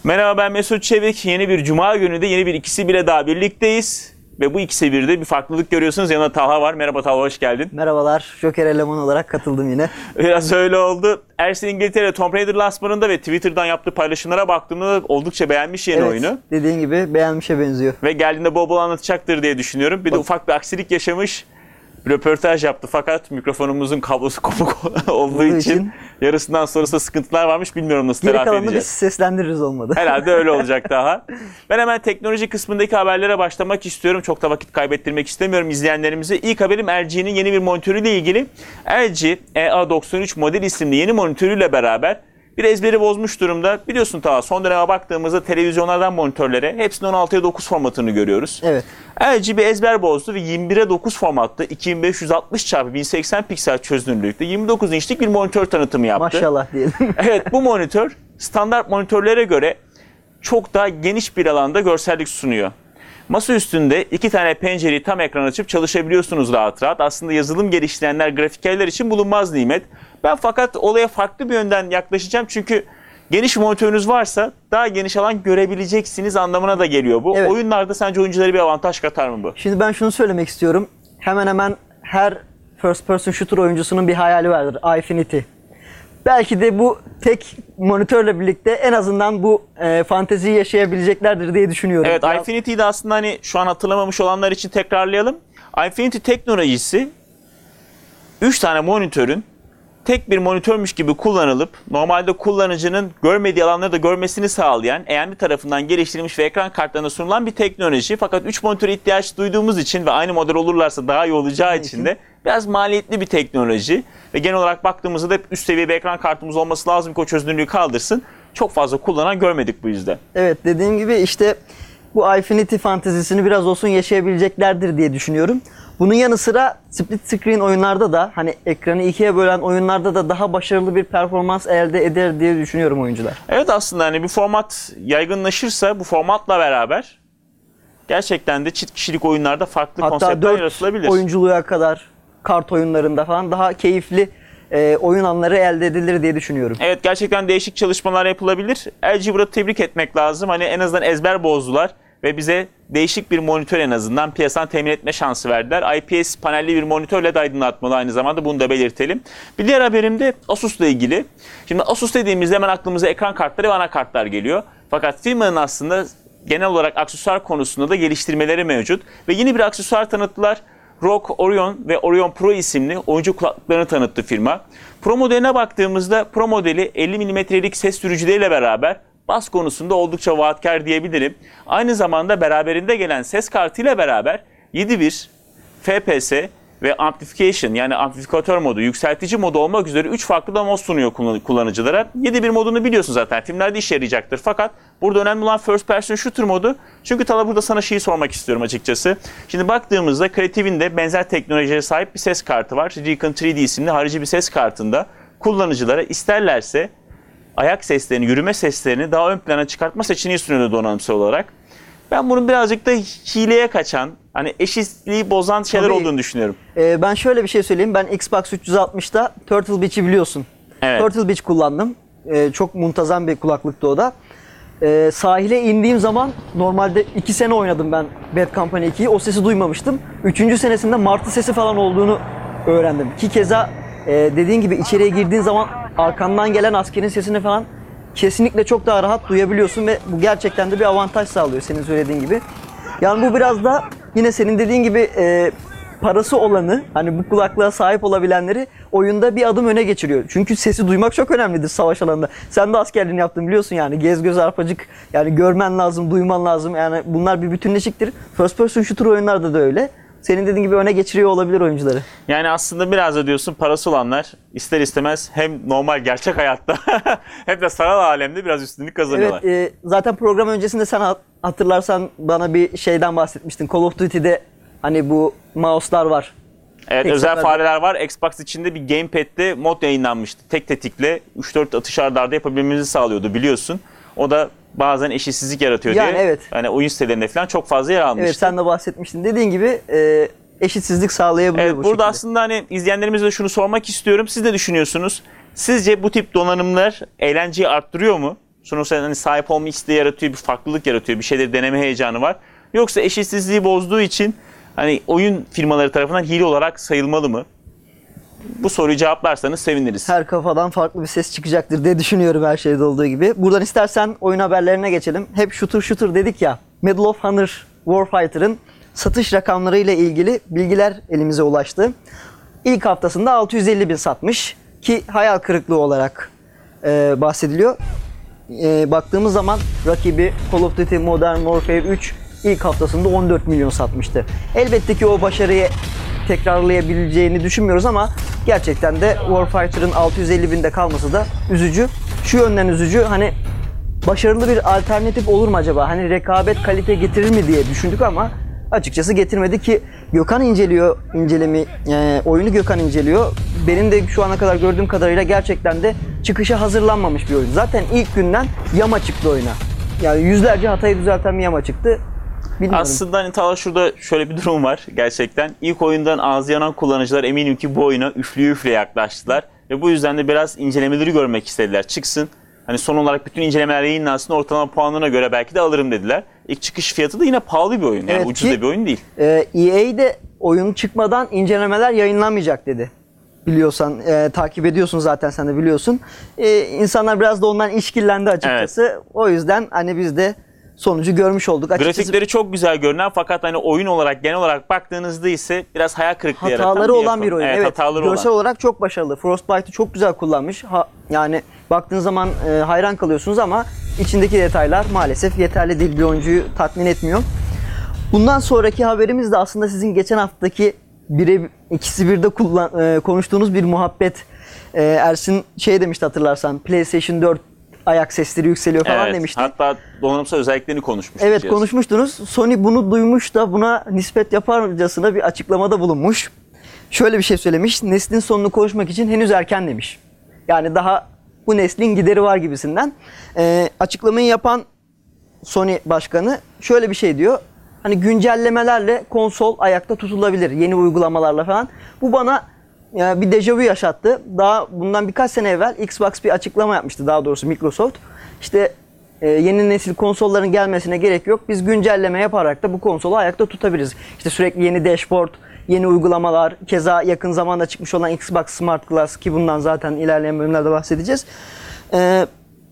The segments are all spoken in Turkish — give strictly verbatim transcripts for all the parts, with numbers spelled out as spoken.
Merhaba, ben Mesut Çevik. Yeni bir cuma günü de yeni bir ikisi bile daha birlikteyiz. Ve bu ikisi birde bir farklılık görüyorsunuz. Yanında Talha var. Merhaba Talha, hoş geldin. Merhabalar. Joker eleman olarak katıldım yine. Biraz öyle oldu. Ersin İngiltere Tomb Raider lansmanında ve Twitter'dan yaptığı paylaşımlara baktığımda oldukça beğenmiş yeni evet, oyunu. Dediğin gibi beğenmişe benziyor. Ve geldiğinde bol bol anlatacaktır diye düşünüyorum. Bir de ufak bir aksilik yaşamış. Röportaj yaptı fakat mikrofonumuzun kablosu kopuk olduğu Olduğu için, için yarısından sonrasında sıkıntılar varmış. Bilmiyorum nasıl geri telafi kalanını edeceğiz. biz seslendiririz olmadı. Herhalde öyle olacak daha. Ben hemen teknoloji kısmındaki haberlere başlamak istiyorum. Çok da vakit kaybettirmek istemiyorum izleyenlerimize. İlk haberim L G'nin yeni bir monitörüyle ilgili. L G E A doksan üç model isimli yeni monitörüyle beraber bir ezberi bozmuş durumda. Biliyorsun ta son döneme baktığımızda televizyonlardan monitörlere hepsinin on altıya dokuz formatını görüyoruz. Evet. L G bir ezber bozdu ve yirmi bire dokuz formatta iki bin beş yüz altmış çarpı bin seksen piksel çözünürlükte yirmi dokuz inçlik bir monitör tanıtımı yaptı. Maşallah diyelim. Evet, bu monitör standart monitörlere göre çok daha geniş bir alanda görsellik sunuyor. Masa üstünde iki tane pencereyi tam ekran açıp çalışabiliyorsunuz rahat rahat. Aslında yazılım geliştirenler, grafikerler için bulunmaz nimet. Ben fakat olaya farklı bir yönden yaklaşacağım. Çünkü geniş monitörünüz varsa daha geniş alan görebileceksiniz anlamına da geliyor bu. Evet. Oyunlarda sence oyunculara bir avantaj katar mı bu? Şimdi ben şunu söylemek istiyorum. Hemen hemen her first person shooter oyuncusunun bir hayali vardır. Infinity. Belki de bu tek monitörle birlikte en azından bu e, fanteziyi yaşayabileceklerdir diye düşünüyorum. Evet, ya. Infinity'yi de aslında hani şu an hatırlamamış olanlar için tekrarlayalım. Infinity teknolojisi üç tane monitörün tek bir monitörmüş gibi kullanılıp normalde kullanıcının görmediği alanları da görmesini sağlayan A M D tarafından geliştirilmiş ve ekran kartlarına sunulan bir teknoloji. Fakat üç monitöre ihtiyaç duyduğumuz için ve aynı model olurlarsa daha iyi olacağı için de biraz maliyetli bir teknoloji. Ve genel olarak baktığımızda da hep üst seviye bir ekran kartımız olması lazım ki o çözünürlüğü kaldırsın. Çok fazla kullanan görmedik bu yüzden. Evet, dediğim gibi işte bu Infinity fantezisini biraz olsun yaşayabileceklerdir diye düşünüyorum. Bunun yanı sıra split screen oyunlarda da hani ekranı ikiye bölen oyunlarda da daha başarılı bir performans elde eder diye düşünüyorum oyuncular. Evet, aslında hani bir format yaygınlaşırsa bu formatla beraber gerçekten de çift kişilik oyunlarda farklı Hatta konseptler dört yaratılabilir. oyunculuğa kadar kart oyunlarında falan daha keyifli e, oyun anları elde edilir diye düşünüyorum. Evet, gerçekten değişik çalışmalar yapılabilir. L G burada tebrik etmek lazım. Hani en azından ezber bozdular ve bize değişik bir monitör en azından piyasadan temin etme şansı verdiler. I P S panelli bir monitörle de aydınlatmalı aynı zamanda, bunu da belirtelim. Bir diğer haberim de Asus'la ilgili. Şimdi Asus dediğimizde hemen aklımıza ekran kartları ve anakartlar geliyor. Fakat firmanın aslında genel olarak aksesuar konusunda da geliştirmeleri mevcut. Ve yeni bir aksesuar tanıttılar. R O G Orion ve Orion Pro isimli oyuncu kulaklıklarını tanıttı firma. Pro modeline baktığımızda Pro modeli elli milimetrelik ses sürücüleriyle beraber bas konusunda oldukça vaatkar diyebilirim. Aynı zamanda beraberinde gelen ses kartıyla beraber yedi bir F P S ve Amplification yani amplifikatör modu, yükseltici modu olmak üzere üç farklı da mod sunuyor kullanıcılara. yedi bir modunu biliyorsun zaten, filmlerde işe yarayacaktır. Fakat burada önemli olan First Person Shooter modu. Çünkü Tala burada sana şeyi sormak istiyorum açıkçası. Şimdi baktığımızda Creative'in de benzer teknolojiye sahip bir ses kartı var. Recon üç D isimli harici bir ses kartında kullanıcılara isterlerse ayak seslerini, yürüme seslerini daha ön plana çıkartma seçeneği sunuyordu donanımsal olarak. Ben bunun birazcık da hileye kaçan, hani eşitliği bozan şeyler Tabii, olduğunu düşünüyorum. E, ben şöyle bir şey söyleyeyim. Ben Xbox üç yüz altmışta Turtle Beach'i biliyorsun. Evet. Turtle Beach kullandım. E, çok muntazam bir kulaklıktı o da. E, sahile indiğim zaman normalde iki sene oynadım ben Bad Company ikiyi. O sesi duymamıştım. Üçüncü senesinde martı sesi falan olduğunu öğrendim. Ki keza e, dediğin gibi içeriye girdiğin zaman arkandan gelen askerin sesini falan kesinlikle çok daha rahat duyabiliyorsun ve bu gerçekten de bir avantaj sağlıyor senin söylediğin gibi. Yani bu biraz da yine senin dediğin gibi e, parası olanı, hani bu kulaklığa sahip olabilenleri oyunda bir adım öne geçiriyor. Çünkü sesi duymak çok önemlidir savaş alanında. Sen de askerliğini yaptın biliyorsun yani, gez göz arpacık, yani görmen lazım, duyman lazım. Yani bunlar bir bütünleşiktir. First person shooter oyunlarda da öyle. Senin dediğin gibi öne geçiriyor olabilir oyuncuları. Yani aslında biraz da diyorsun parası olanlar ister istemez hem normal gerçek hayatta hem de sanal alemde biraz üstünlük kazanıyorlar. Evet, e, zaten program öncesinde sen hatırlarsan bana bir şeyden bahsetmiştin. Call of Duty'de hani bu mouse'lar var. Evet, Tek özel seferde fareler var. Xbox içinde bir gamepad'de mod yayınlanmıştı. Tek tetikle üç dört atış arda arda yapabilmemizi sağlıyordu biliyorsun. O da bazen eşitsizlik yaratıyor yani diye. Evet. Yani oyun sitelerinde falan çok fazla yer almıştı. Evet, sen de bahsetmiştin. Dediğin gibi e, eşitsizlik sağlayabiliyor evet, bu burada şekilde. aslında hani izleyenlerimize de şunu sormak istiyorum. Siz ne düşünüyorsunuz? Sizce bu tip donanımlar eğlenceyi arttırıyor mu? Sonuçta hani sahip olma isteği yaratıyor, bir farklılık yaratıyor, bir şeyleri deneme heyecanı var. Yoksa eşitsizliği bozduğu için hani oyun firmaları tarafından hile olarak sayılmalı mı? Bu soruyu cevaplarsanız seviniriz. Her kafadan farklı bir ses çıkacaktır diye düşünüyorum her şeyde olduğu gibi. Buradan istersen oyun haberlerine geçelim. Hep shooter shooter dedik ya. Medal of Honor Warfighter'ın satış rakamları ile ilgili bilgiler elimize ulaştı. İlk haftasında altı yüz elli bin satmış ki hayal kırıklığı olarak e, bahsediliyor. E, baktığımız zaman rakibi Call of Duty Modern Warfare üç ilk haftasında on dört milyon satmıştı. Elbette ki o başarıyı tekrarlayabileceğini düşünmüyoruz ama gerçekten de Warfighter'ın altı yüz elli binde kalması da üzücü. Şu yönden üzücü, hani başarılı bir alternatif olur mu acaba? Hani rekabet kalite getirir mi diye düşündük ama açıkçası getirmedi ki Gökhan inceliyor incelemi e, oyunu Gökhan inceliyor. Benim de şu ana kadar gördüğüm kadarıyla gerçekten de çıkışa hazırlanmamış bir oyun. Zaten ilk günden yama çıktı oyuna. Yani yüzlerce hatayı düzelten bir yama çıktı. Bilmiyorum. Aslında hani Talha şurada şöyle bir durum var gerçekten. İlk oyundan ağzı yanan kullanıcılar eminim ki bu oyuna üflüye üflüye yaklaştılar. Ve bu yüzden de biraz incelemeleri görmek istediler. Çıksın. Hani son olarak bütün incelemeler yayınlansın, ortalama puanına göre belki de alırım dediler. İlk çıkış fiyatı da yine pahalı bir oyun. Yani Evet ucuz ki, da bir oyun değil. E, E A de oyun çıkmadan incelemeler yayınlanmayacak dedi. Biliyorsan, e, takip ediyorsun zaten, sen de biliyorsun. E, insanlar biraz da ondan işkillendi açıkçası. Evet. O yüzden hani biz de sonucu görmüş olduk. Açıkçası, grafikleri çok güzel görünen fakat hani oyun olarak genel olarak baktığınızda ise biraz hayal kırıklığı yaratan hataları bir olan yapım. bir oyun. Evet, Evet, hataları görsel olan. olarak çok başarılı. Frostbite'ı çok güzel kullanmış. Ha, yani baktığınız zaman e, hayran kalıyorsunuz ama içindeki detaylar maalesef yeterli değil, bir oyuncuyu tatmin etmiyor. Bundan sonraki haberimiz de aslında sizin geçen haftaki bire ikisi birde kullan, e, konuştuğunuz bir muhabbet. E, Ersin şey demişti hatırlarsan, PlayStation dört ayak sesleri yükseliyor falan Evet, demişti. hatta donanımsal özelliklerini konuşmuştuk. Evet, cihazın. konuşmuştunuz. Sony bunu duymuş da buna nispet yaparcasına bir açıklamada bulunmuş. Şöyle bir şey söylemiş. Neslin sonunu konuşmak için henüz erken demiş. Yani daha bu neslin gideri var gibisinden. E, açıklamayı yapan Sony başkanı şöyle bir şey diyor. Hani güncellemelerle konsol ayakta tutulabilir. Yeni uygulamalarla falan. Bu bana yani bir dejavu yaşattı. Daha bundan birkaç sene evvel Xbox bir açıklama yapmıştı, daha doğrusu Microsoft. İşte e, yeni nesil konsolların gelmesine gerek yok. Biz güncelleme yaparak da bu konsolu ayakta tutabiliriz. İşte sürekli yeni dashboard, yeni uygulamalar, keza yakın zamanda çıkmış olan Xbox Smart Glass ki bundan zaten ilerleyen bölümlerde bahsedeceğiz. Ee,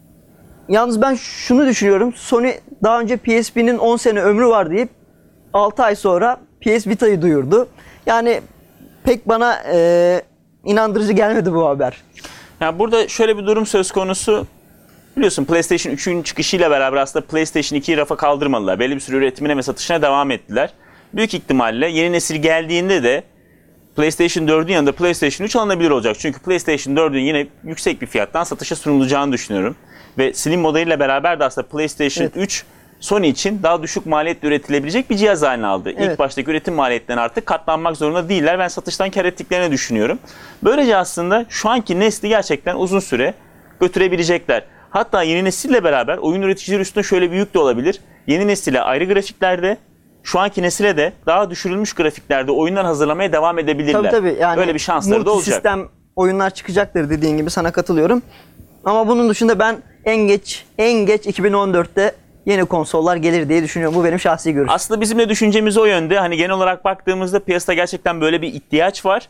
yalnız ben şunu düşünüyorum. Sony daha önce P S P'nin on sene ömrü var deyip altı ay sonra P S Vita'yı duyurdu. Yani pek bana e, inandırıcı gelmedi bu haber. Yani burada şöyle bir durum söz konusu. Biliyorsun PlayStation üçün çıkışıyla beraber aslında PlayStation ikiyi rafa kaldırmadılar. Belli bir süre üretimine ve satışına devam ettiler. Büyük ihtimalle yeni nesil geldiğinde de PlayStation dördün yanında PlayStation üç alınabilir olacak. Çünkü PlayStation dördün yine yüksek bir fiyattan satışa sunulacağını düşünüyorum. Ve Slim modeliyle beraber de aslında PlayStation evet. üç Sony için daha düşük maliyetle üretilebilecek bir cihaz haline aldı. Evet. İlk baştaki üretim maliyetlerine artık katlanmak zorunda değiller. Ben satıştan kar ettiklerini düşünüyorum. Böylece aslında şu anki nesli gerçekten uzun süre götürebilecekler. Hatta yeni nesille beraber oyun üreticileri üstünde şöyle bir yük de olabilir. Yeni nesile ayrı grafiklerde, şu anki nesile de daha düşürülmüş grafiklerde oyunlar hazırlamaya devam edebilirler. Tabii tabii. Yani böyle bir şansları da olacak. Multisistem oyunlar çıkacaktır dediğin gibi, sana katılıyorum. Ama bunun dışında ben en geç en geç iki bin on dörtte yeni konsollar gelir diye düşünüyorum. Bu benim şahsi görüşüm. Aslında bizim de düşüncemiz o yönde. Hani genel olarak baktığımızda piyasada gerçekten böyle bir ihtiyaç var.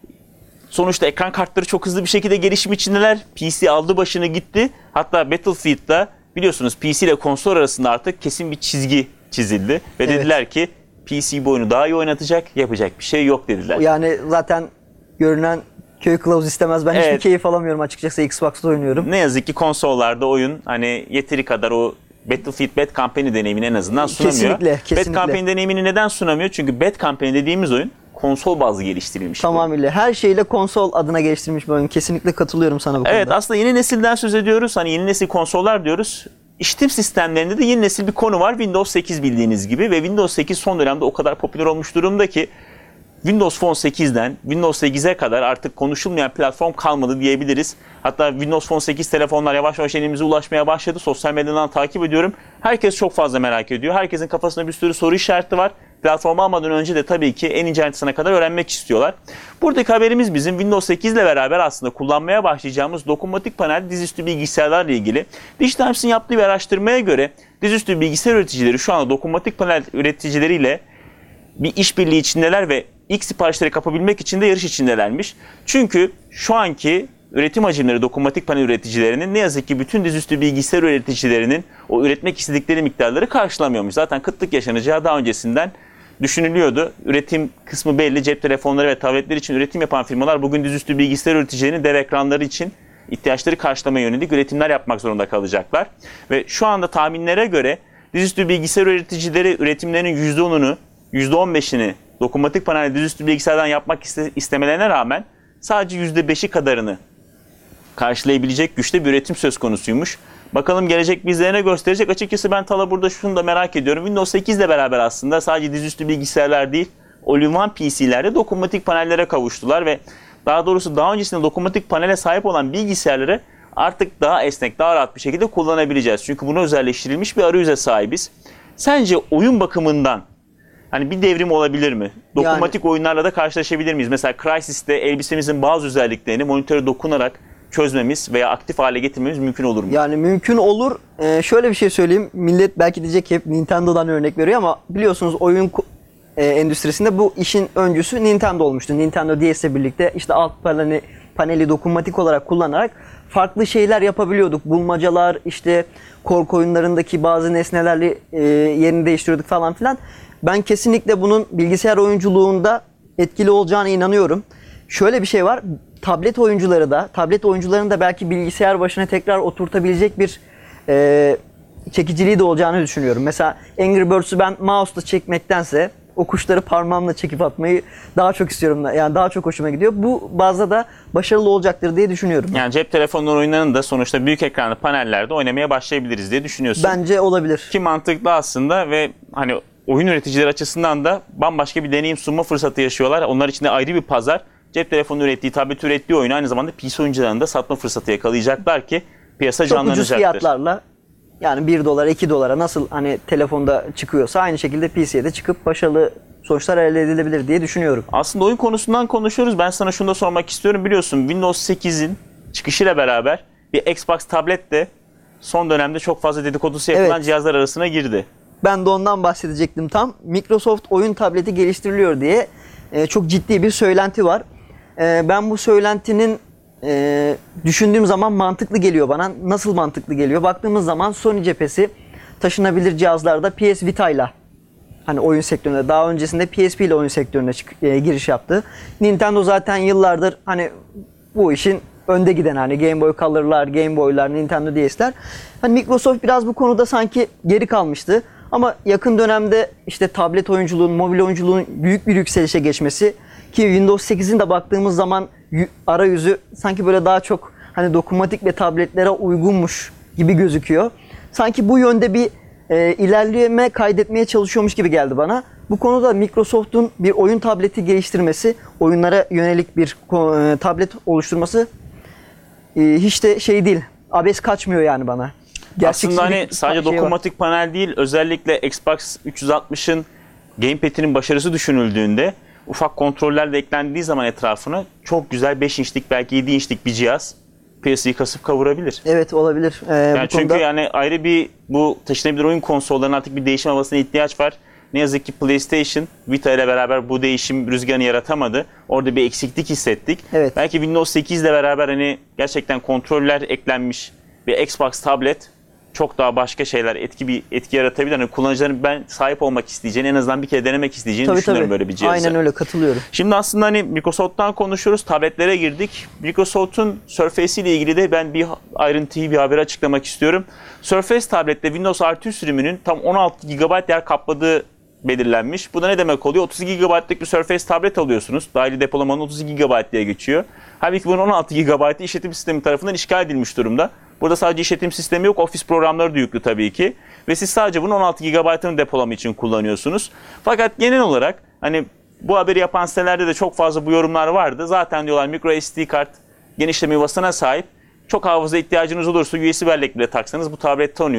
Sonuçta ekran kartları çok hızlı bir şekilde gelişim içindeler. P C aldı başını gitti. Hatta Battlefield'da biliyorsunuz P C ile konsol arasında artık kesin bir çizgi çizildi. Ve evet. dediler ki P C bu oyunu daha iyi oynatacak, yapacak bir şey yok dediler. Yani zaten görünen köy kılavuz istemez. Ben evet. hiçbir keyif alamıyorum açıkçası, Xbox'ta oynuyorum. Ne yazık ki konsollarda oyun hani yeteri kadar o Battlefield Bad Company deneyimini en azından sunamıyor. Kesinlikle, kesinlikle. Bad Company deneyimini neden sunamıyor? Çünkü Bad Company dediğimiz oyun konsol bazlı geliştirilmiş. Tamamıyla. Her şeyle konsol adına geliştirilmiş bir oyun. Kesinlikle katılıyorum sana bu konuda. Evet, aslında yeni nesilden söz ediyoruz. Hani yeni nesil konsollar diyoruz. İşletim sistemlerinde de yeni nesil bir konu var. Windows sekiz bildiğiniz gibi ve Windows sekiz son dönemde o kadar popüler olmuş durumda ki Windows Phone sekizden Windows sekize kadar artık konuşulmayan platform kalmadı diyebiliriz. Hatta Windows Phone sekiz telefonlar yavaş yavaş elimize ulaşmaya başladı. Sosyal medyadan takip ediyorum. Herkes çok fazla merak ediyor. Herkesin kafasında bir sürü soru işareti var. platformu almadan önce de tabii ki en ince ayrıntısına kadar öğrenmek istiyorlar. Buradaki haberimiz bizim Windows sekiz ile beraber aslında kullanmaya başlayacağımız dokunmatik panel dizüstü bilgisayarlarla ilgili. Digitimes'in yaptığı bir araştırmaya göre dizüstü bilgisayar üreticileri şu anda dokunmatik panel üreticileriyle bir işbirliği içindeler ve ilk siparişleri kapabilmek için de yarış içindelermiş. Çünkü şu anki üretim hacimleri dokunmatik panel üreticilerinin ne yazık ki bütün dizüstü bilgisayar üreticilerinin o üretmek istedikleri miktarları karşılamıyormuş. Zaten kıtlık yaşanacağı daha öncesinden düşünülüyordu. Üretim kısmı belli. Cep telefonları ve tabletler için üretim yapan firmalar bugün dizüstü bilgisayar üreticilerinin dev ekranları için ihtiyaçları karşılamaya yönelik üretimler yapmak zorunda kalacaklar. Ve şu anda tahminlere göre dizüstü bilgisayar üreticileri üretimlerinin yüzde onunu, yüzde on beşini dokunmatik panel dizüstü bilgisayardan yapmak iste- istemelerine rağmen sadece yüzde beşi kadarını karşılayabilecek güçte bir üretim söz konusuymuş. Bakalım gelecek bizlere ne gösterecek? Açıkçası ben Tala burada şunu da merak ediyorum. Windows sekiz ile beraber aslında sadece dizüstü bilgisayarlar değil, all-in-one P C'lerde dokunmatik panellere kavuştular ve daha doğrusu daha öncesinde dokunmatik panele sahip olan bilgisayarları artık daha esnek, daha rahat bir şekilde kullanabileceğiz. Çünkü buna özelleştirilmiş bir arayüze sahibiz. Sence oyun bakımından hani bir devrim olabilir mi? Dokunmatik yani, oyunlarla da karşılaşabilir miyiz? Mesela Crysis'te elbisemizin bazı özelliklerini monitöre dokunarak çözmemiz veya aktif hale getirmemiz mümkün olur mu? Yani mümkün olur. Ee, şöyle bir şey söyleyeyim. Millet belki diyecek ki hep Nintendo'dan örnek veriyor ama biliyorsunuz oyun e, endüstrisinde bu işin öncüsü Nintendo olmuştu. Nintendo D S'le birlikte işte alt paneli, paneli dokunmatik olarak kullanarak farklı şeyler yapabiliyorduk. Bulmacalar, işte korku oyunlarındaki bazı nesnelerle e, yerini değiştiriyorduk falan filan. Ben kesinlikle bunun bilgisayar oyunculuğunda etkili olacağına inanıyorum. Şöyle bir şey var. Tablet oyuncuları da, tablet oyuncularının da belki bilgisayar başına tekrar oturtabilecek bir e, çekiciliği de olacağını düşünüyorum. Mesela Angry Birds'ü ben mouse'la çekmektense o kuşları parmağımla çekip atmayı daha çok istiyorum. Yani daha çok hoşuma gidiyor. Bu bazda da başarılı olacaktır diye düşünüyorum. Yani cep telefonunun oyunlarını da sonuçta büyük ekranlı panellerde oynamaya başlayabiliriz diye düşünüyorsun. Bence olabilir. Ki mantıklı aslında ve hani oyun üreticileri açısından da bambaşka bir deneyim sunma fırsatı yaşıyorlar. Onlar için de ayrı bir pazar. Cep telefonu ürettiği, tablet ürettiği oyunu aynı zamanda P C oyuncularının da satma fırsatı yakalayacaklar ki piyasa çok canlanacaktır. Çok ucuz fiyatlarla yani bir dolar, iki dolara nasıl hani telefonda çıkıyorsa aynı şekilde P C'ye de çıkıp başarılı sonuçlar elde edilebilir diye düşünüyorum. Aslında oyun konusundan konuşuyoruz. Ben sana şunu da sormak istiyorum. Biliyorsun Windows sekizin çıkışıyla beraber bir Xbox tablet de son dönemde çok fazla dedikodusu yapılan evet. cihazlar arasına girdi. Ben de ondan bahsedecektim tam. Microsoft oyun tableti geliştiriliyor diye e, çok ciddi bir söylenti var. E, ben bu söylentinin e, düşündüğüm zaman mantıklı geliyor bana. Nasıl mantıklı geliyor? Baktığımız zaman Sony cephesi taşınabilir cihazlarda P S Vita ile hani oyun sektöründe, daha öncesinde P S P ile oyun sektörüne çık, e, giriş yaptı. Nintendo zaten yıllardır hani bu işin önde giden, hani Game Boy Color'lar, Game Boy'lar, Nintendo D S'ler. Hani Microsoft biraz bu konuda sanki geri kalmıştı. Ama yakın dönemde işte tablet oyunculuğun, mobil oyunculuğun büyük bir yükselişe geçmesi ki Windows sekizin de baktığımız zaman arayüzü sanki böyle daha çok hani dokunmatik ve tabletlere uygunmuş gibi gözüküyor. Sanki bu yönde bir e, ilerleme kaydetmeye çalışıyormuş gibi geldi bana. Bu konuda Microsoft'un bir oyun tableti geliştirmesi, oyunlara yönelik bir e, tablet oluşturması e, hiç de şey değil, abes kaçmıyor yani bana. Aslında hani sadece şey dokunmatik var. Panel değil, özellikle Xbox üç yüz altmışın gamepad'inin başarısı düşünüldüğünde ufak kontroller de eklendiği zaman etrafına çok güzel beş inçlik belki yedi inçlik bir cihaz piyasayı kasıp kavurabilir. Evet, olabilir. Ee, yani bu çünkü konuda... yani ayrı bir bu taşınabilir oyun konsollarının artık bir değişim havasına ihtiyaç var. Ne yazık ki PlayStation Vita ile beraber bu değişim rüzgarını yaratamadı. Orada bir eksiklik hissettik. Evet. Belki Windows sekiz ile beraber hani gerçekten kontroller eklenmiş bir Xbox tablet çok daha başka şeyler etki bir etki yaratabilir. Yani kullanıcıların ben sahip olmak isteyeceğini, en azından bir kere denemek isteyeceğini tabii, düşünüyorum tabii. böyle bir cihazı. Aynen öyle, katılıyorum. Şimdi aslında hani Microsoft'tan konuşuyoruz, tabletlere girdik. Microsoft'un Surface ile ilgili de ben bir ayrıntıyı, bir haberi açıklamak istiyorum. Surface tablette Windows Artı sürümünün tam on altı gigabayt yer kapladığı belirlenmiş. Bu da ne demek oluyor? otuz iki gigabaytlık bir Surface tablet alıyorsunuz. Dahili depolamanın otuz iki gigabayt diye geçiyor. Halbuki bunun on altı gigabaytı işletim sistemi tarafından işgal edilmiş durumda. Burada sadece işletim sistemi yok, ofis programları da yüklü tabii ki. Ve siz sadece bunun on altı gigabaytını depolama için kullanıyorsunuz. Fakat genel olarak hani bu haberi yapan sitelerde de çok fazla bu yorumlar vardı. Zaten diyorlar micro S D kart genişleme yuvasına sahip. Çok hafıza ihtiyacınız olursa U S B bellek bile taksanız bu tablet tanıyor.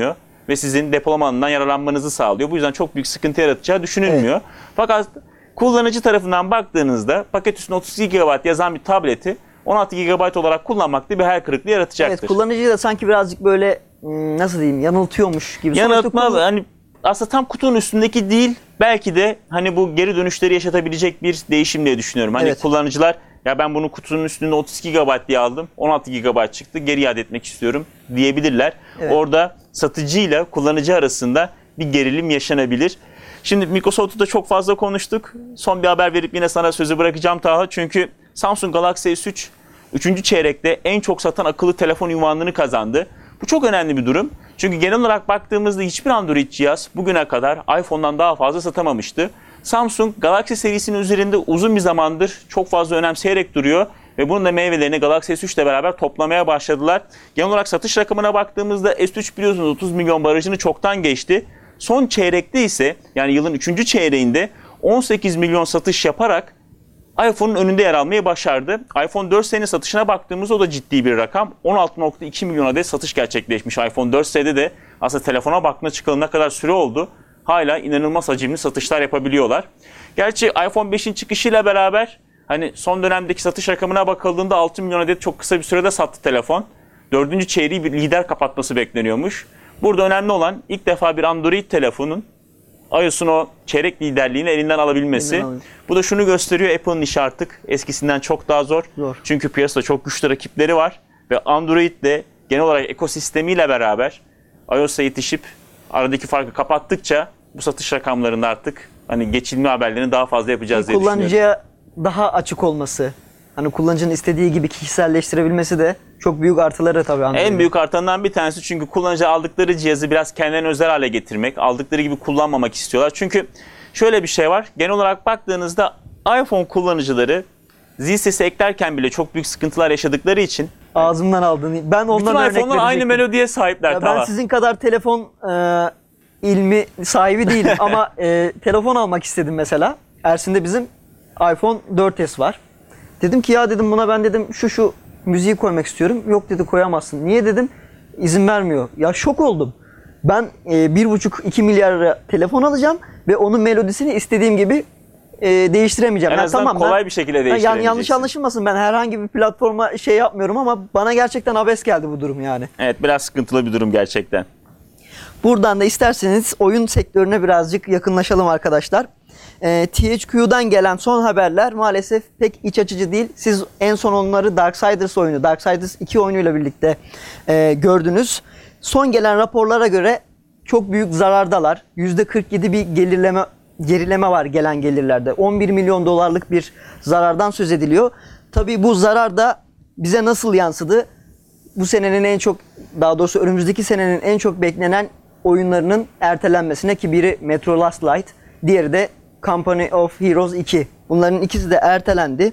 ve sizin depolama alanından yararlanmanızı sağlıyor. Bu yüzden çok büyük sıkıntı yaratacağı düşünülmüyor. Evet. Fakat kullanıcı tarafından baktığınızda paket üstünde otuz iki gigabayt yazan bir tableti on altı gigabayt olarak kullanmak da bir hayal kırıklığı yaratacaktır. Evet, kullanıcıyı da sanki birazcık böyle nasıl diyeyim yanıltıyormuş gibi. Yanıltma hani aslında tam kutunun üstündeki değil, belki de hani bu geri dönüşleri yaşatabilecek bir değişim diye düşünüyorum. Hani evet. Kullanıcılar ya ben bunu kutunun üstünde otuz iki gigabayt diye aldım, on altı gigabayt çıktı, geri iade etmek istiyorum diyebilirler. Evet. Orada satıcıyla kullanıcı arasında bir gerilim yaşanabilir. Şimdi Microsoft'u da çok fazla konuştuk. Son bir haber verip yine sana sözü bırakacağım Taha. Çünkü Samsung Galaxy S üç üçüncü çeyrekte en çok satan akıllı telefon unvanını kazandı. Bu çok önemli bir durum. Çünkü genel olarak baktığımızda hiçbir Android cihaz bugüne kadar iPhone'dan daha fazla satamamıştı. Samsung Galaxy serisinin üzerinde uzun bir zamandır çok fazla önemseyerek duruyor ve bunun da meyvelerini Galaxy S üç ile beraber toplamaya başladılar. Genel olarak satış rakamına baktığımızda S üç biliyorsunuz otuz milyon barajını çoktan geçti. Son çeyrekte ise yani yılın üçüncü çeyreğinde on sekiz milyon satış yaparak iPhone'un önünde yer almayı başardı. iPhone dört S'nin satışına baktığımızda o da ciddi bir rakam. on altı nokta iki milyon adet satış gerçekleşmiş. iPhone dört S'de de aslında telefona bakma çıkalı ne kadar süre oldu. Hala inanılmaz hacimli satışlar yapabiliyorlar. Gerçi iPhone beşin çıkışıyla beraber hani son dönemdeki satış rakamına bakıldığında altı milyon adet çok kısa bir sürede sattı telefon. Dördüncü çeyreği bir lider kapatması bekleniyormuş. Burada önemli olan ilk defa bir Android telefonun iOS'un o çeyrek liderliğini elinden alabilmesi. Bu da şunu gösteriyor, Apple'ın işi artık eskisinden çok daha zor. zor. Çünkü piyasada çok güçlü rakipleri var ve Android de genel olarak ekosistemiyle beraber iOS'a yetişip aradaki farkı kapattıkça bu satış rakamlarında artık hani geçilme haberlerini daha fazla yapacağız diye düşünüyorum. Kullanıcıya daha açık olması, hani kullanıcının istediği gibi kişiselleştirebilmesi de çok büyük artıları tabii. Android'in. En büyük artılarından bir tanesi çünkü kullanıcı aldıkları cihazı biraz kendilerine özel hale getirmek, aldıkları gibi kullanmamak istiyorlar. Çünkü şöyle bir şey var, genel olarak baktığınızda iPhone kullanıcıları zil sesi eklerken bile çok büyük sıkıntılar yaşadıkları için ağzımdan aldın. Ben ondan bütün örnek iPhone'lar aynı melodiye sahipler. Ya ben sizin kadar telefon e, ilmi sahibi değilim ama e, telefon almak istedim mesela. Ersin'de bizim iPhone dört S var. Dedim ki ya dedim buna ben dedim şu şu müziği koymak istiyorum. Yok dedi koyamazsın. Niye dedim? İzin vermiyor. Ya şok oldum. Ben e, bir buçuk iki milyar lira telefon alacağım ve onun melodisini istediğim gibi e, değiştiremeyeceğim. En yani azından tamam, kolay ben, bir şekilde değiştiremeyeceksin. Yani yanlış anlaşılmasın, ben herhangi bir platforma şey yapmıyorum ama bana gerçekten abes geldi bu durum yani. Evet, biraz sıkıntılı bir durum gerçekten. Buradan da isterseniz oyun sektörüne birazcık yakınlaşalım arkadaşlar. E, T H Q'dan gelen son haberler maalesef pek iç açıcı değil. Siz en son onları Darksiders oyunu, Darksiders iki oyunuyla birlikte e, gördünüz. Son gelen raporlara göre çok büyük zarardalar. yüzde kırk yedi bir gelirleme, gerileme var gelen gelirlerde. on bir milyon dolarlık bir zarardan söz ediliyor. Tabii bu zarar da bize nasıl yansıdı? Bu senenin en çok, daha doğrusu önümüzdeki senenin en çok beklenen oyunlarının ertelenmesine, ki biri Metro Last Light, diğeri de Company of Heroes iki. Bunların ikisi de ertelendi.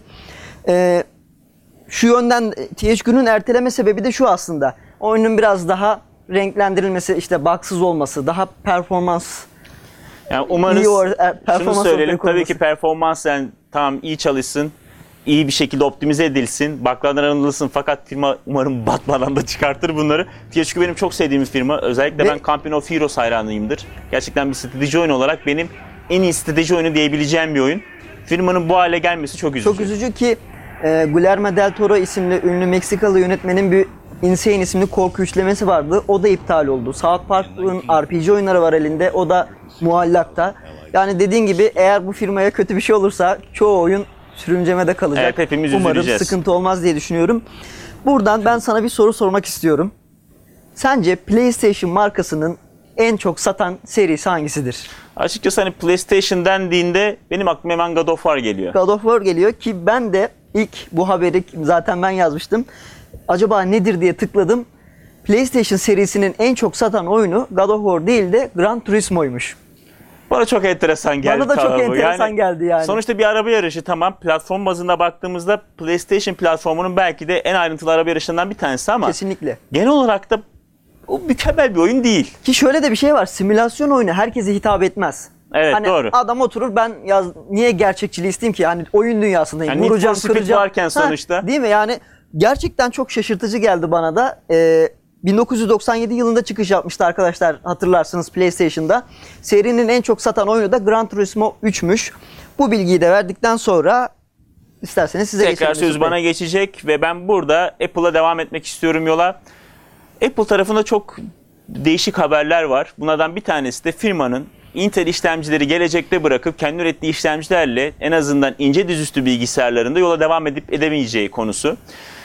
Ee, şu yönden T H Q'nun erteleme sebebi de şu aslında. Oyunun biraz daha renklendirilmesi, işte bugsız olması, daha performans yani umarız iyi or, er, şunu söyleyelim. Tabii ki performans yani tamam iyi çalışsın, iyi bir şekilde optimize edilsin, buglardan arındırılsın, fakat firma umarım batmadan da çıkartır bunları. T H Q benim çok sevdiğim bir firma. Özellikle Ve, ben Company of Heroes hayranıyımdır. Gerçekten bir strateji oyunu olarak benim en iyi strateji oyunu diyebileceğim bir oyun. Firmanın bu hale gelmesi çok üzücü. Çok üzücü ki e, Guillermo del Toro isimli ünlü Meksikalı yönetmenin bir Insane isimli korku üçlemesi vardı. O da iptal oldu. South Park'ın R P G oyunları var elinde. O da muallakta. Yani dediğin gibi eğer bu firmaya kötü bir şey olursa çoğu oyun sürüncemede kalacak. Evet, hepimiz Umarım üzüleceğiz. sıkıntı olmaz diye düşünüyorum. Buradan ben sana bir soru sormak istiyorum. Sence PlayStation markasının en çok satan serisi hangisidir? Açıkçası hani PlayStation dendiğinde benim aklıma hemen God of War geliyor. God of War geliyor ki ben de ilk bu haberi zaten ben yazmıştım. Acaba nedir diye tıkladım. PlayStation serisinin en çok satan oyunu God of War değil de Gran Turismo'ymuş. Bana çok enteresan geldi. Bana da çok enteresan yani, geldi yani. Sonuçta bir araba yarışı, tamam, platform bazında baktığımızda PlayStation platformunun belki de en ayrıntılı araba yarışlarından bir tanesi ama kesinlikle. Genel olarak da o mükemmel bir oyun değil. Ki şöyle de bir şey var. Simülasyon oyunu herkese hitap etmez. Evet, hani doğru. Adam oturur, ben yaz, niye gerçekçiliği isteyeyim ki? Hani oyun dünyasındayım. Yani vuracağım, kıracağım. varken sonuçta. Ha, değil mi? Yani gerçekten çok şaşırtıcı geldi bana da. Ee, bin dokuz yüz doksan yedi yılında çıkış yapmıştı arkadaşlar, hatırlarsınız, PlayStation'da. Serinin en çok satan oyunu da Gran Turismo üç'müş. Bu bilgiyi de verdikten sonra isterseniz size tekrar geçelim. söz bana geçecek ve ben burada Apple'a devam etmek istiyorum yola. Apple tarafında çok değişik haberler var. Bunlardan bir tanesi de firmanın Intel işlemcileri gelecekte bırakıp kendi ürettiği işlemcilerle en azından ince dizüstü bilgisayarlarında yola devam edip edemeyeceği konusu.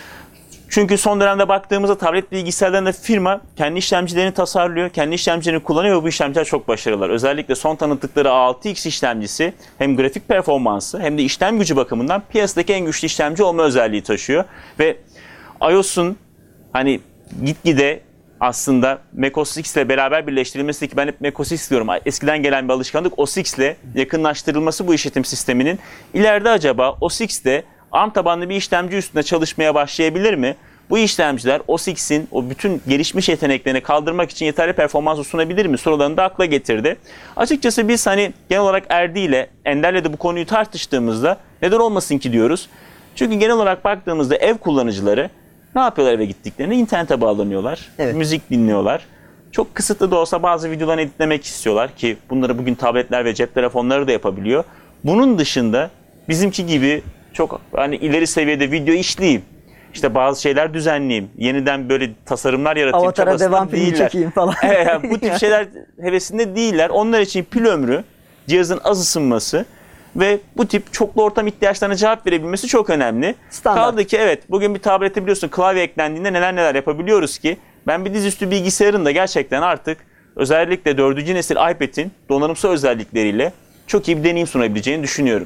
Çünkü son dönemde baktığımızda tablet bilgisayarlarında firma kendi işlemcilerini tasarlıyor, kendi işlemcilerini kullanıyor ve bu işlemciler çok başarılılar. Özellikle son tanıttıkları A altı X işlemcisi hem grafik performansı hem de işlem gücü bakımından piyasadaki en güçlü işlemci olma özelliği taşıyor. Ve iOS'un hani gitgide aslında macOS X ile beraber birleştirilmesi, ki ben hep macOS X diyorum, eskiden gelen bir alışkanlık, O S X ile yakınlaştırılması bu işletim sisteminin ileride acaba O S X'te ARM tabanlı bir işlemci üstünde çalışmaya başlayabilir mi? Bu işlemciler O S X'in o bütün gelişmiş yeteneklerini kaldırmak için yeterli performans sunabilir mi sorularını da akla getirdi. Açıkçası biz hani genel olarak Erdi ile Ender'le de bu konuyu tartıştığımızda neden olmasın ki diyoruz. Çünkü genel olarak baktığımızda ev kullanıcıları ne yapıyorlar eve gittiklerinde? İnternete bağlanıyorlar, evet, müzik dinliyorlar. Çok kısıtlı da olsa bazı videolarını editlemek istiyorlar ki bunları bugün tabletler ve cep telefonları da yapabiliyor. Bunun dışında bizimki gibi çok hani ileri seviyede video işleyeyim, İşte bazı şeyler düzenleyeyim, yeniden böyle tasarımlar yaratayım Avatar'a devam filmi değiller. çekeyim falan. Evet, bu tip şeyler hevesinde değiller. Onlar için pil ömrü, cihazın az ısınması ve bu tip çoklu ortam ihtiyaçlarına cevap verebilmesi çok önemli. Standart. Kaldı ki evet, bugün bir tablete biliyorsun klavye eklendiğinde neler neler yapabiliyoruz ki ben bir dizüstü bilgisayarın da gerçekten artık özellikle dördüncü nesil iPad'in donanımsal özellikleriyle çok iyi bir deneyim sunabileceğini düşünüyorum.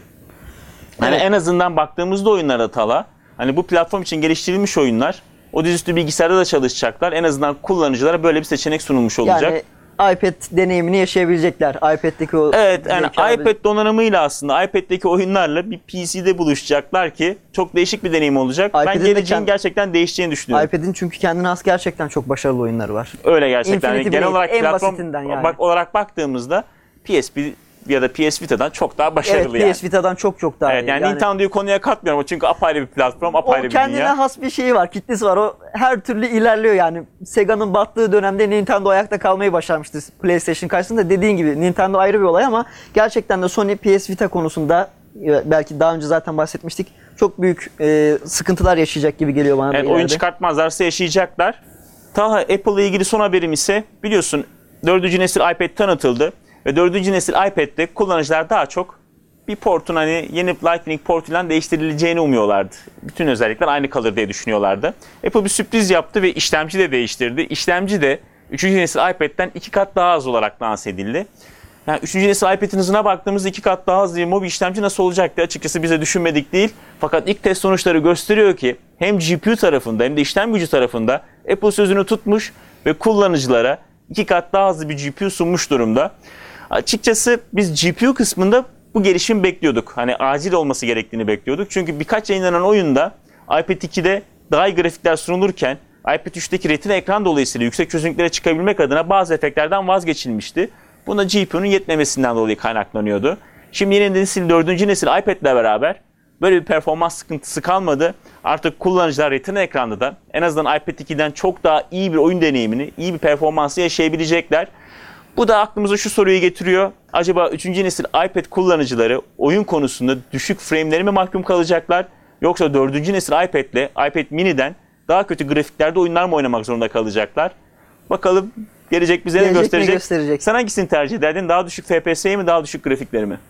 Yani Evet. en azından baktığımızda oyunlarda Tala, hani bu platform için geliştirilmiş oyunlar o dizüstü bilgisayarda da çalışacaklar. En azından kullanıcılara böyle bir seçenek sunulmuş olacak. Yani iPad deneyimini yaşayabilecekler. iPad'deki o Evet, yani zekalı- iPad donanımıyla aslında iPad'deki oyunlarla bir P C'de buluşacaklar ki çok değişik bir deneyim olacak. iPad'in ben de geleceğin kend- gerçekten değişeceğini düşünüyorum. iPad'in çünkü kendine has gerçekten çok başarılı oyunları var. Öyle gerçekten. Infinity Yani genel Blade olarak en platform basitinden yani. bak, olarak baktığımızda P S P ya da P S Vita'dan çok daha Evet, başarılı yani. P S Vita'dan çok çok daha Evet, iyi. yani, Nintendo'yu konuya katmıyorum çünkü apayrı bir platform, o apayrı bir kendine dünya. has bir şeyi var, kitlesi var. O her türlü ilerliyor yani. Sega'nın battığı dönemde Nintendo ayakta kalmayı başarmıştı PlayStation karşısında. Dediğin gibi Nintendo ayrı bir olay ama gerçekten de Sony P S Vita konusunda, belki daha önce zaten bahsetmiştik, çok büyük e, sıkıntılar yaşayacak gibi geliyor bana. Evet, da oyun ileride. çıkartmazlarsa yaşayacaklar. Taha, Apple ile ilgili son haberim ise biliyorsun dördüncü nesil iPad tanıtıldı. Ve dördüncü nesil iPad'de kullanıcılar daha çok bir portun hani yeni Lightning portuyla değiştirileceğini umuyorlardı. Bütün özellikler aynı kalır diye düşünüyorlardı. Apple bir sürpriz yaptı ve işlemci de değiştirdi. İşlemci de üçüncü nesil iPad'den iki kat daha az olarak lanse edildi. Yani üçüncü nesil iPad'in hızına baktığımızda iki kat daha hızlı bir mobil işlemci nasıl olacak diye açıkçası bize düşünmedik değil. Fakat ilk test sonuçları gösteriyor ki hem G P U tarafında hem de işlem gücü tarafında Apple sözünü tutmuş ve kullanıcılara iki kat daha hızlı bir G P U sunmuş durumda. Açıkçası biz G P U kısmında bu gelişimi bekliyorduk. Hani acil olması gerektiğini bekliyorduk. Çünkü birkaç yayınlanan oyunda iPad iki'de daha iyi grafikler sunulurken iPad üç'teki retina ekran dolayısıyla yüksek çözünürlüklere çıkabilmek adına bazı efektlerden vazgeçilmişti. Buna G P U'nun yetmemesinden dolayı kaynaklanıyordu. Şimdi yeni nesil, dördüncü nesil iPad'le beraber böyle bir performans sıkıntısı kalmadı. Artık kullanıcılar retina ekranda da en azından iPad iki'den çok daha iyi bir oyun deneyimini, iyi bir performansı yaşayabilecekler. Bu da aklımıza şu soruyu getiriyor. Acaba üçüncü nesil iPad kullanıcıları oyun konusunda düşük frame'leri mi mahkum kalacaklar? Yoksa dördüncü nesil iPad'le iPad mini'den daha kötü grafiklerde oyunlar mı oynamak zorunda kalacaklar? Bakalım gelecek bize ne Gelecek ne gösterecek? gösterecek? Sen hangisini tercih ederdin? Daha düşük F P S'yi mi, daha düşük grafikleri mi?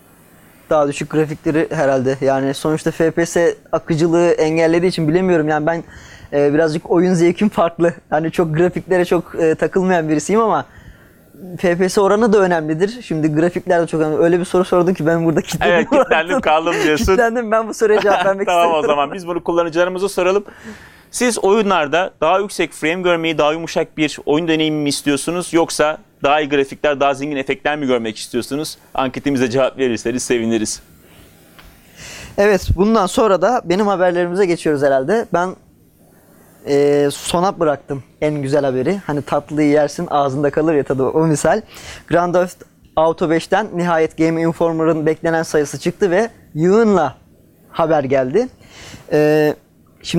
Daha düşük grafikleri herhalde. Yani sonuçta F P S akıcılığı engellediği için bilemiyorum. Yani ben e, birazcık oyun zevkim farklı. Hani çok grafiklere çok e, takılmayan birisiyim ama F P S oranı da önemlidir. Şimdi grafikler de çok önemli. Öyle bir soru sordun ki ben burada kilitlendim. Evet, kilitlendim kaldım diyorsun. Kilitlendim, ben bu soruya cevap vermek Tamam, istiyorum. o zaman biz bunu kullanıcılarımıza soralım. Siz oyunlarda daha yüksek frame görmeyi, daha yumuşak bir oyun deneyimi mi istiyorsunuz? Yoksa daha iyi grafikler, daha zengin efektler mi görmek istiyorsunuz? Anketimize cevap verirseniz seviniriz. Evet, bundan sonra da benim haberlerimize geçiyoruz herhalde. Ben e, sona bıraktım en güzel haberi. Hani tatlıyı yersin ağzında kalır ya tadı, o misal. Grand Theft Auto beşten nihayet Game Informer'ın beklenen sayısı çıktı ve yığınla haber geldi. E, şimdi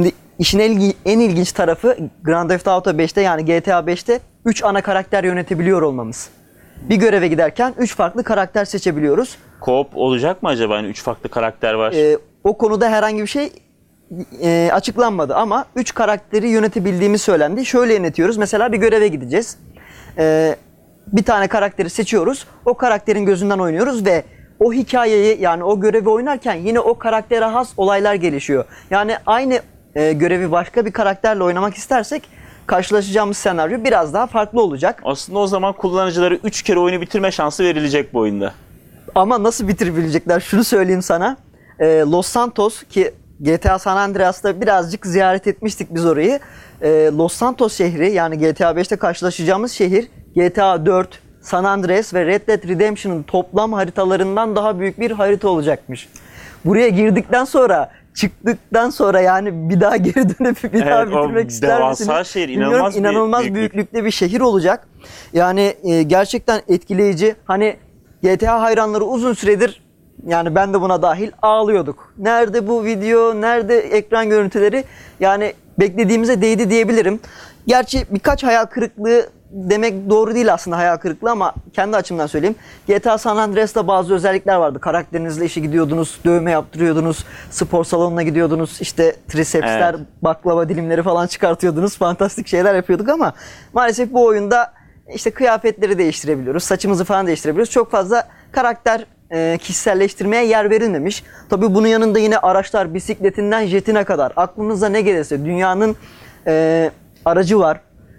işin en, en ilginç tarafı Grand Theft Auto beşte yani G T A beşte üç ana karakter yönetebiliyor olmamız. Bir göreve giderken üç farklı karakter seçebiliyoruz. Co-op olacak mı acaba? Yani üç farklı karakter var. Ee, o konuda herhangi bir şey e, açıklanmadı ama üç karakteri yönetebildiğimiz söylendi. Şöyle yönetiyoruz. Mesela bir göreve gideceğiz. Ee, bir tane karakteri seçiyoruz. O karakterin gözünden oynuyoruz ve o hikayeyi yani o görevi oynarken yine o karaktere has olaylar gelişiyor. Yani aynı e, görevi başka bir karakterle oynamak istersek karşılaşacağımız senaryo biraz daha farklı olacak. Aslında o zaman kullanıcılara üç kere oyunu bitirme şansı verilecek bu oyunda. Ama nasıl bitirebilecekler? Şunu söyleyeyim sana. Ee, Los Santos ki G T A San Andreas'ta birazcık ziyaret etmiştik biz orayı. Ee, Los Santos şehri yani G T A beşte karşılaşacağımız şehir G T A dört, San Andreas ve Red Dead Redemption'ın toplam haritalarından daha büyük bir harita olacakmış. Buraya girdikten sonra çıktıktan sonra yani bir daha geri dönüp bir Evet, daha o bitirmek ister misiniz? devasa şehir, Bilmiyorum, inanılmaz bir inanılmaz büyüklük. büyüklükte bir şehir olacak. Yani e, gerçekten etkileyici. Hani G T A hayranları uzun süredir yani ben de buna dahil ağlıyorduk. Nerede bu video, nerede ekran görüntüleri? Yani beklediğimize değdi diyebilirim. Gerçi birkaç hayal kırıklığı demek doğru değil aslında hayal kırıklığı ama kendi açımdan söyleyeyim. G T A San Andreas'ta bazı özellikler vardı. Karakterinizle işe gidiyordunuz, dövme yaptırıyordunuz, spor salonuna gidiyordunuz, işte tricepsler, Evet. baklava dilimleri falan çıkartıyordunuz. Fantastik şeyler yapıyorduk ama maalesef bu oyunda işte kıyafetleri değiştirebiliyoruz, saçımızı falan değiştirebiliyoruz. Çok fazla karakter e, kişiselleştirmeye yer verilmemiş. Tabii bunun yanında yine araçlar, bisikletinden jetine kadar aklınıza ne gelirse dünyanın e, aracı var.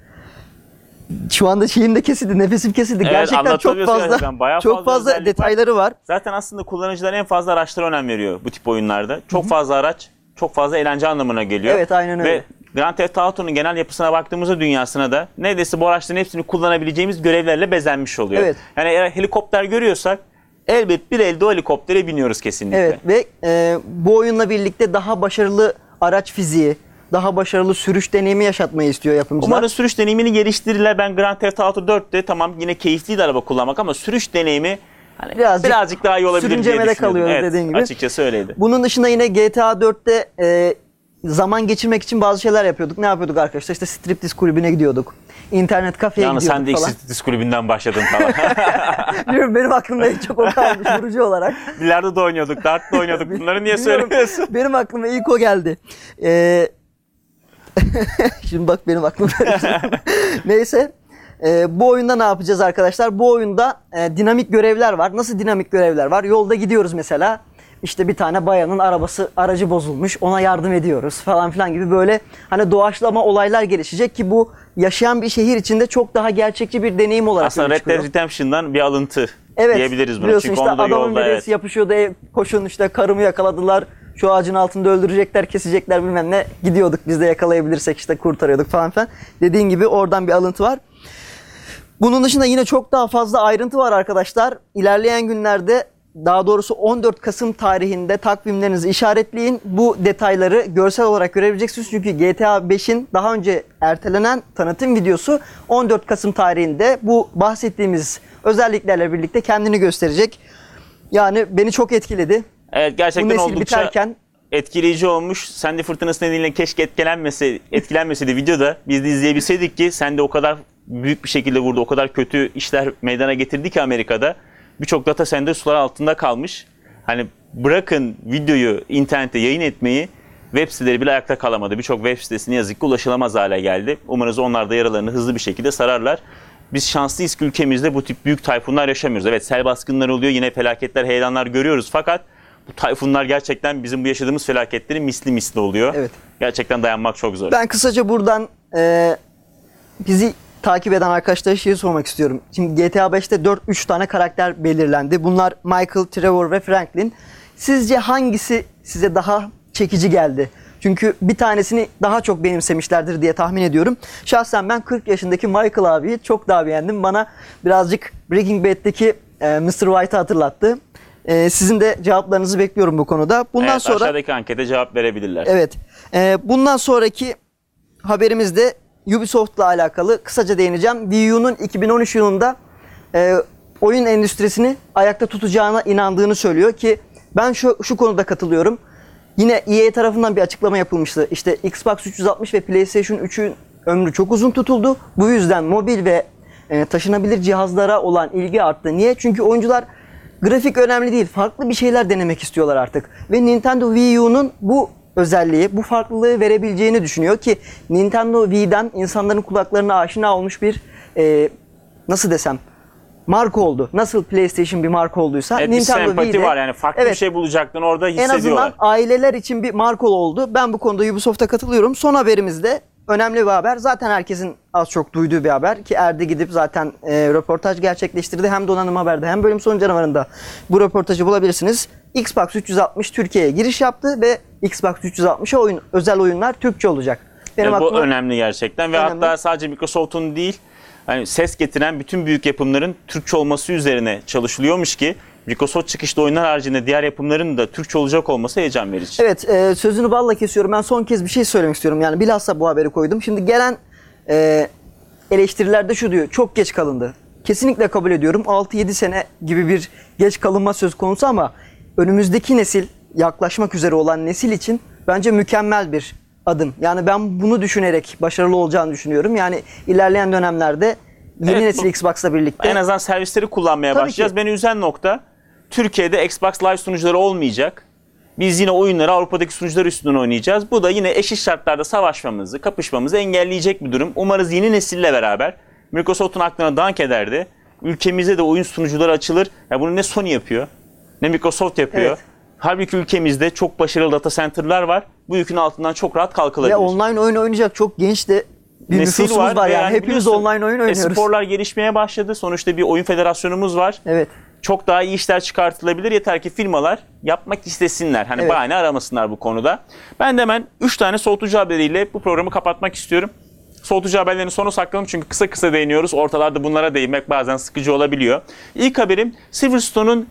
Şu anda şeyim de kesildi, nefesim kesildi. Evet, Gerçekten çok anlatabiliyorsun fazla, gerçekten. Bayağı çok fazla fazla özellik detayları var. Zaten aslında kullanıcılar en fazla araçlara önem veriyor bu tip oyunlarda. Çok fazla araç, çok fazla eğlence anlamına geliyor. Evet, aynen öyle. Ve Grand Theft Auto'nun genel yapısına baktığımızda dünyasına da neredeyse bu araçların hepsini kullanabileceğimiz görevlerle bezenmiş oluyor. Evet. Yani eğer helikopter görüyorsak elbet bir elde o helikoptere biniyoruz kesinlikle. Evet ve e, bu oyunla birlikte daha başarılı araç fiziği, daha başarılı sürüş deneyimi yaşatmayı istiyor yapımcılar. Umarım sürüş deneyimini geliştirirler. Ben Grand Theft Auto dörtte tamam yine keyifliydi araba kullanmak ama sürüş deneyimi hani Birazcık birazcık, daha iyi olabilir diye sürüncemede düşünüyorum. kalıyoruz Evet, dediğin gibi. açıkçası öyleydi. Bunun dışında yine G T A dörtte e, zaman geçirmek için bazı şeyler yapıyorduk. Ne yapıyorduk arkadaşlar? İşte striptiz kulübüne gidiyorduk. İnternet kafeye Yalnız gidiyorduk sen de falan. X kulübünden başladın falan. Bilmiyorum, benim aklımda en çok o kalmış vurucu olarak. Bilardo da oynuyorduk, dart da oynuyorduk. Bunları niye Bilmiyorum, söylemiyorsun? benim aklıma ilk o geldi. Ee, Şimdi bak benim aklım Neyse. Ee, bu oyunda ne yapacağız arkadaşlar? Bu oyunda e, dinamik görevler var. Nasıl dinamik görevler var? Yolda gidiyoruz mesela. İşte bir tane bayanın arabası, aracı bozulmuş. Ona yardım ediyoruz falan filan gibi böyle hani doğaçlama olaylar gelişecek ki bu yaşayan bir şehir içinde çok daha gerçekçi bir deneyim olarak Aslında öne Red çıkıyor. Dead Redemption'dan bir alıntı Evet, diyebiliriz buna. biliyorsun Çünkü işte onu da adamın yolda birisi evet. yapışıyordu, ev, koşun işte karımı yakaladılar. Şu ağacın altında öldürecekler, kesecekler bilmem ne. Gidiyorduk biz de yakalayabilirsek işte kurtarıyorduk falan filan. Dediğin gibi oradan bir alıntı var. Bunun dışında yine çok daha fazla ayrıntı var arkadaşlar. İlerleyen günlerde daha doğrusu on dört Kasım tarihinde takvimlerinizi işaretleyin. Bu detayları görsel olarak görebileceksiniz. Çünkü G T A beşin daha önce ertelenen tanıtım videosu on dört Kasım tarihinde bu bahsettiğimiz özelliklerle birlikte kendini gösterecek. Yani beni çok etkiledi. Evet Bu gerçekten nesil oldukça biterken etkileyici olmuş. Sen de fırtınası nedeniyle keşke etkilenmese, etkilenmeseydi videoda. Biz de izleyebilseydik ki sen de o kadar büyük bir şekilde vurdu. O kadar kötü işler meydana getirdi ki Amerika'da. Birçok data center sular altında kalmış. Hani bırakın videoyu internette yayın etmeyi, web siteleri bile ayakta kalamadı. Birçok web sitesi ne yazık ki ulaşılamaz hale geldi. Umarız onlar da yaralarını hızlı bir şekilde sararlar. Biz şanslıyız ki ülkemizde bu tip büyük tayfunlar yaşamıyoruz. Evet sel baskınları oluyor, yine felaketler, heyelanlar görüyoruz. Fakat bu tayfunlar gerçekten bizim bu yaşadığımız felaketlerin misli misli oluyor. Evet. Gerçekten dayanmak çok zor. ben kısaca buradan e, bizi takip eden arkadaşlara şey sormak istiyorum. Şimdi G T A beşte dört üç tane karakter belirlendi. Bunlar Michael, Trevor ve Franklin. Sizce hangisi size daha çekici geldi? Çünkü bir tanesini daha çok benimsemişlerdir diye tahmin ediyorum. Şahsen ben kırk yaşındaki Michael abiyi çok daha beğendim. Bana birazcık Breaking Bad'deki e, mister White'ı hatırlattı. E, sizin de cevaplarınızı bekliyorum bu konuda. Bundan evet, sonra aşağıdaki ankete cevap verebilirler. Evet. E, bundan sonraki haberimizde Ubisoft'la alakalı kısaca değineceğim. Wii U'nun iki bin on üç yılında e, oyun endüstrisini ayakta tutacağına inandığını söylüyor ki ben şu şu konuda katılıyorum. Yine E A tarafından bir açıklama yapılmıştı. İşte Xbox üç yüz altmış ve PlayStation üçün ömrü çok uzun tutuldu. Bu yüzden mobil ve e, taşınabilir cihazlara olan ilgi arttı. Niye? Çünkü oyuncular grafik önemli değil, farklı bir şeyler denemek istiyorlar artık. Ve Nintendo Wii U'nun bu özelliği, bu farklılığı verebileceğini düşünüyor ki Nintendo Wii'den insanların kulaklarına aşina olmuş bir e, nasıl desem marka oldu. Nasıl PlayStation bir marka olduysa Evet, bir Nintendo sempati Wii'de var yani farklı evet, bir şey bulacaktın orada en hissediyorlar. azından aileler için bir marka oldu. Ben bu konuda Ubisoft'a katılıyorum. Son haberimizde önemli bir haber. Zaten herkesin az çok duyduğu bir haber ki Erdi gidip zaten e, röportaj gerçekleştirdi. Hem Donanım Haber'de hem Bölüm Sonu Canavarı'nda bu röportajı bulabilirsiniz. Xbox üç yüz altmış Türkiye'ye giriş yaptı ve Xbox üç yüz altmış'a oyun, özel oyunlar Türkçe olacak. Benim Yani bu aklıma... önemli gerçekten ve önemli. hatta sadece Microsoft'un değil, hani ses getiren bütün büyük yapımların Türkçe olması üzerine çalışılıyormuş ki Microsoft çıkışlı oyunlar haricinde diğer yapımların da Türkçe olacak olması heyecan verici. Evet, e, sözünü balla kesiyorum. Ben son kez bir şey söylemek istiyorum. Yani bilhassa bu haberi koydum. Şimdi gelen e, eleştirilerde şu diyor. Çok geç kalındı. Kesinlikle kabul ediyorum. altı yedi sene gibi bir geç kalınma söz konusu ama önümüzdeki nesil, yaklaşmak üzere olan nesil için bence mükemmel bir adım. Yani ben bunu düşünerek başarılı olacağını düşünüyorum. Yani ilerleyen dönemlerde yeni Evet, nesil bu- Xbox'la birlikte En azından servisleri kullanmaya Tabii başlayacağız. ki. Beni üzen nokta Türkiye'de Xbox Live sunucuları olmayacak. Biz yine oyunları Avrupa'daki sunucular üstünden oynayacağız. Bu da yine eşit şartlarda savaşmamızı, kapışmamızı engelleyecek bir durum. Umarız yeni nesille beraber Microsoft'un aklına dank ederdi. Ülkemizde de oyun sunucuları açılır. Ya bunu ne Sony yapıyor, ne Microsoft yapıyor. Evet. Halbuki ülkemizde çok başarılı data center'lar var. Bu yükün altından çok rahat kalkılabilir. ve online oyun oynayacak çok genç de bir nüfusumuz var, ve yani. Hepimiz biliyorsun, online oyun oynuyoruz. E-sporlar gelişmeye başladı. Sonuçta bir oyun federasyonumuz var. Evet. Çok daha iyi işler çıkartılabilir. Yeter ki firmalar yapmak istesinler. Hani Evet. bahane aramasınlar bu konuda. Ben de hemen üç tane soğutucu haberiyle bu programı kapatmak istiyorum. Soğutucu haberlerini sona sakladım çünkü kısa kısa değiniyoruz. Ortalarda bunlara değinmek bazen sıkıcı olabiliyor. İlk haberim Silverstone'un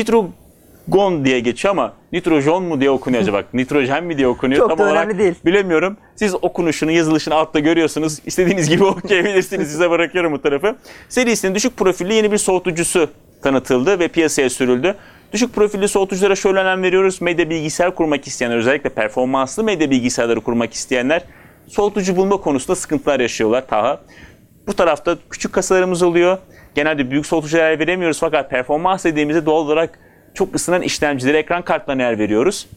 Nitrogon diye geçiyor ama Nitrojon mu diye okunuyor acaba? Nitrojen mi diye okunuyor? Çok Tam da olarak önemli değil. bilemiyorum. Siz okunuşunu, yazılışını altta görüyorsunuz. İstediğiniz gibi okuyabilirsiniz. Size bırakıyorum bu tarafı. Serisinin düşük profilli yeni bir soğutucusu tanıtıldı ve piyasaya sürüldü. Düşük profilli soğutuculara şöyle önem veriyoruz. Medya bilgisayar kurmak isteyenler, özellikle performanslı medya bilgisayarları kurmak isteyenler soğutucu bulma konusunda sıkıntılar yaşıyorlar. Taha. Bu tarafta küçük kasalarımız oluyor. Genelde büyük soğutuculara yer veremiyoruz fakat performans dediğimizde doğal olarak çok ısınan işlemcilere, ekran kartlarına yer veriyoruz.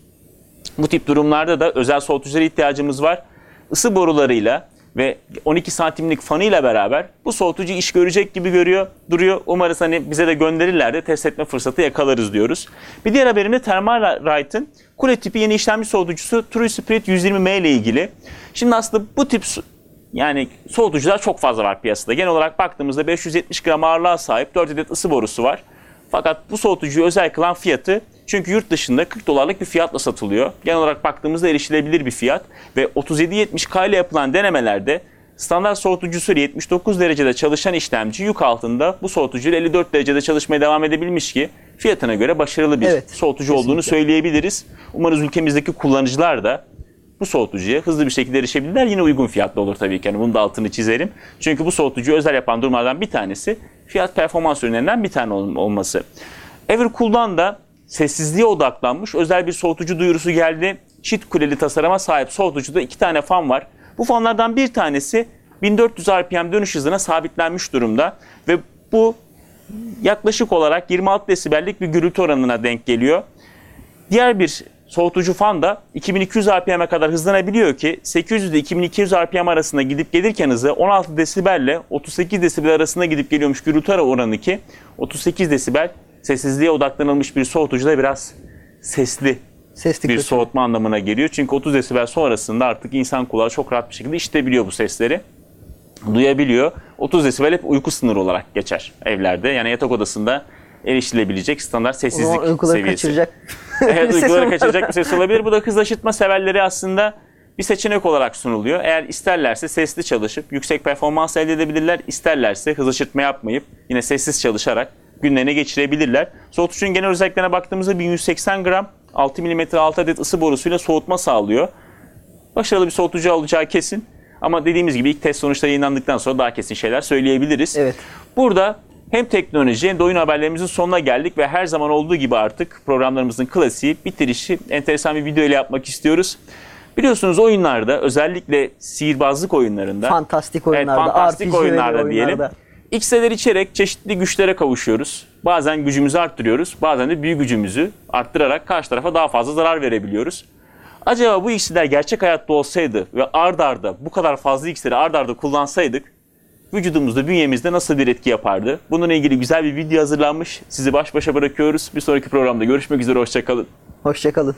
Bu tip durumlarda da özel soğutuculara ihtiyacımız var. Isı borularıyla ve on iki santimlik fanıyla beraber bu soğutucu iş görecek gibi görüyor, duruyor. Umarız hani bize de gönderirler de test etme fırsatı yakalarız diyoruz. Bir diğer haberim de Thermalright'ın kule tipi yeni işlemci soğutucusu True Spirit yüz yirmi M ile ilgili. Şimdi aslında bu tip yani soğutucular çok fazla var piyasada. Genel olarak baktığımızda beş yüz yetmiş gram ağırlığa sahip dört adet ısı borusu var. Fakat bu soğutucuyu özel kılan fiyatı, çünkü yurt dışında kırk dolarlık bir fiyatla satılıyor. Genel olarak baktığımızda erişilebilir bir fiyat ve otuz yedi yetmiş K ile yapılan denemelerde standart soğutucusu yetmiş dokuz derecede çalışan işlemci yük altında bu soğutucuyla elli dört derecede çalışmaya devam edebilmiş ki fiyatına göre başarılı bir Evet, soğutucu olduğunu kesinlikle. söyleyebiliriz. Umarız ülkemizdeki kullanıcılar da bu soğutucuya hızlı bir şekilde erişebilirler. Yine uygun fiyatlı olur tabii ki. Yani bunu da altını çizerim. Çünkü bu soğutucuyu özel yapan durumlardan bir tanesi fiyat performans ürünlerinden bir tane olması. Evercool'dan da sessizliğe odaklanmış özel bir soğutucu duyurusu geldi. Çift kuleli tasarıma sahip soğutucuda iki tane fan var. Bu fanlardan bir tanesi bin dört yüz R P M dönüş hızına sabitlenmiş durumda ve bu yaklaşık olarak yirmi altı desibellik bir gürültü oranına denk geliyor. Diğer bir soğutucu fan da iki bin iki yüz R P M'e kadar hızlanabiliyor ki sekiz yüz ile iki bin iki yüz R P M arasında gidip gelirken hızı on altı desibelle otuz sekiz desibel arasında gidip geliyormuş gürültü oranı ki otuz sekiz desibel sessizliğe odaklanılmış bir soğutucuda biraz sesli Sesli bir kötü. soğutma anlamına geliyor. Çünkü otuz desibel sonrasında artık insan kulağı çok rahat bir şekilde işitebiliyor bu sesleri. Duyabiliyor. otuz desibel hep uyku sınırı olarak geçer evlerde. Yani yatak odasında erişilebilecek standart O sessizlik zaman uykuları seviyesi. kaçıracak. Evet, Bir ses uykuları var. kaçıracak bir ses olabilir. Bu da hız aşıtma severleri aslında bir seçenek olarak sunuluyor. Eğer isterlerse sesli çalışıp yüksek performans elde edebilirler. İsterlerse hız aşıtma yapmayıp yine sessiz çalışarak günlerini geçirebilirler. Soğutucunun genel özelliklerine baktığımızda bin yüz seksen gram altı milimetre altı adet ısı borusuyla soğutma sağlıyor. Başarılı bir soğutucu olacağı kesin. Ama dediğimiz gibi ilk test sonuçları yayınlandıktan sonra daha kesin şeyler söyleyebiliriz. Evet. Burada Hem teknoloji hem de oyun haberlerimizin sonuna geldik ve her zaman olduğu gibi artık programlarımızın klasiği bitirişi enteresan bir video ile yapmak istiyoruz. Biliyorsunuz oyunlarda, özellikle sihirbazlık oyunlarında, Fantastik oyunlarda, evet, fantastik R P G oyunlarda diyelim, oyunlarda. X'ler içerek çeşitli güçlere kavuşuyoruz. Bazen gücümüzü arttırıyoruz, bazen de büyü gücümüzü arttırarak karşı tarafa daha fazla zarar verebiliyoruz. Acaba bu X'ler gerçek hayatta olsaydı ve ard arda bu kadar fazla X'leri ard arda kullansaydık, vücudumuzda, bünyemizde nasıl bir etki yapardı? Bununla ilgili güzel bir video hazırlanmış. Sizi baş başa bırakıyoruz. Bir sonraki programda görüşmek üzere, hoşça kalın. Hoşçakalın.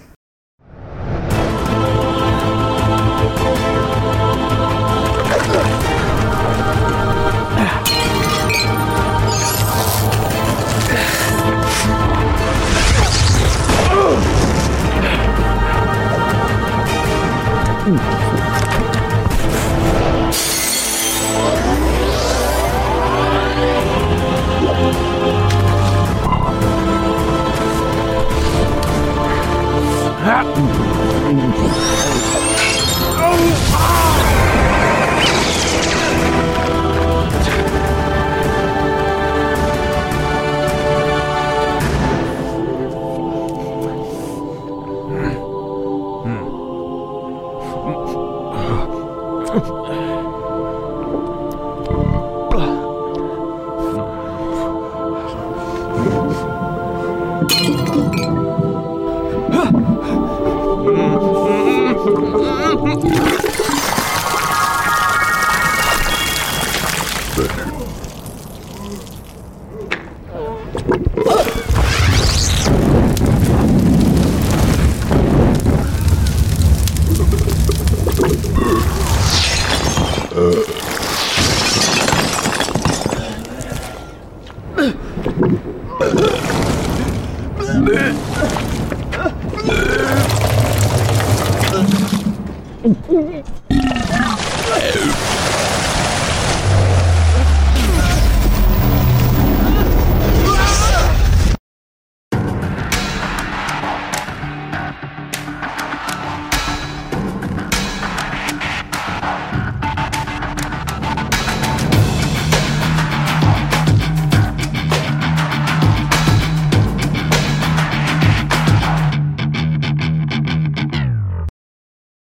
Uh.